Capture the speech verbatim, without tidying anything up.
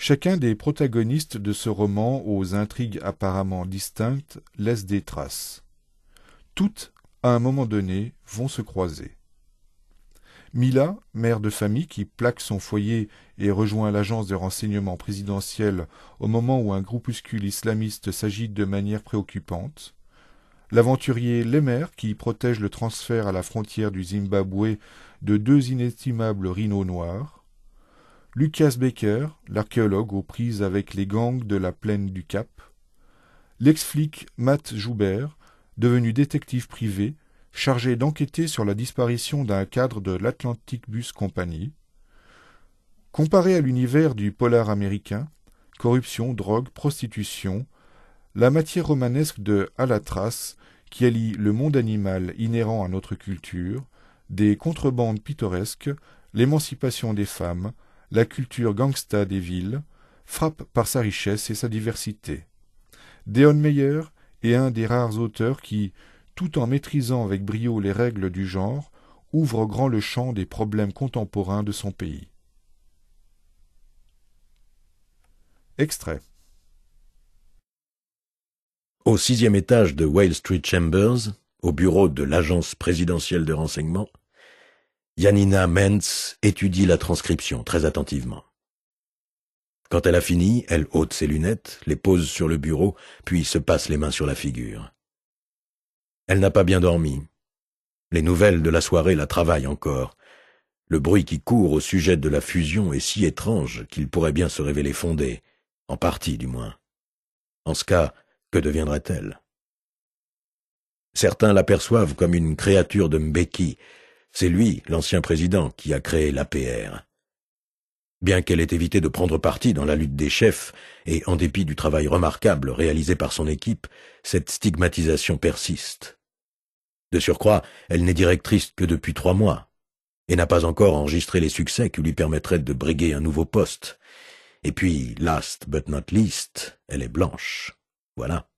Chacun des protagonistes de ce roman, aux intrigues apparemment distinctes, laisse des traces. Toutes, à un moment donné, vont se croiser. Mila, mère de famille qui plaque son foyer et rejoint l'agence de renseignement présidentielle au moment où un groupuscule islamiste s'agite de manière préoccupante. L'aventurier Lemer qui protège le transfert à la frontière du Zimbabwe de deux inestimables rhinos noirs. Lucas Baker, l'archéologue aux prises avec les gangs de la plaine du Cap. L'ex-flic Matt Joubert, devenu détective privé, chargé d'enquêter sur la disparition d'un cadre de l'Atlantic Bus Company. Comparé à l'univers du polar américain, corruption, drogue, prostitution, la matière romanesque de Alatras, qui allie le monde animal inhérent à notre culture, des contrebandes pittoresques, l'émancipation des femmes, la culture gangsta des villes, frappe par sa richesse et sa diversité. Deon Meyer est un des rares auteurs qui, tout en maîtrisant avec brio les règles du genre, ouvre grand le champ des problèmes contemporains de son pays. Extrait. Au sixième étage de Wall Street Chambers, au bureau de l'agence présidentielle de renseignement, Janina Mentz étudie la transcription très attentivement. Quand elle a fini, elle ôte ses lunettes, les pose sur le bureau, puis se passe les mains sur la figure. Elle n'a pas bien dormi. Les nouvelles de la soirée la travaillent encore. Le bruit qui court au sujet de la fusion est si étrange qu'il pourrait bien se révéler fondé, en partie du moins. En ce cas, que deviendrait-elle? Certains l'aperçoivent comme une créature de Mbeki. C'est lui, l'ancien président, qui a créé l'A P R. Bien qu'elle ait évité de prendre parti dans la lutte des chefs, et en dépit du travail remarquable réalisé par son équipe, cette stigmatisation persiste. De surcroît, elle n'est directrice que depuis trois mois, et n'a pas encore enregistré les succès qui lui permettraient de briguer un nouveau poste. Et puis, last but not least, elle est blanche. Voilà.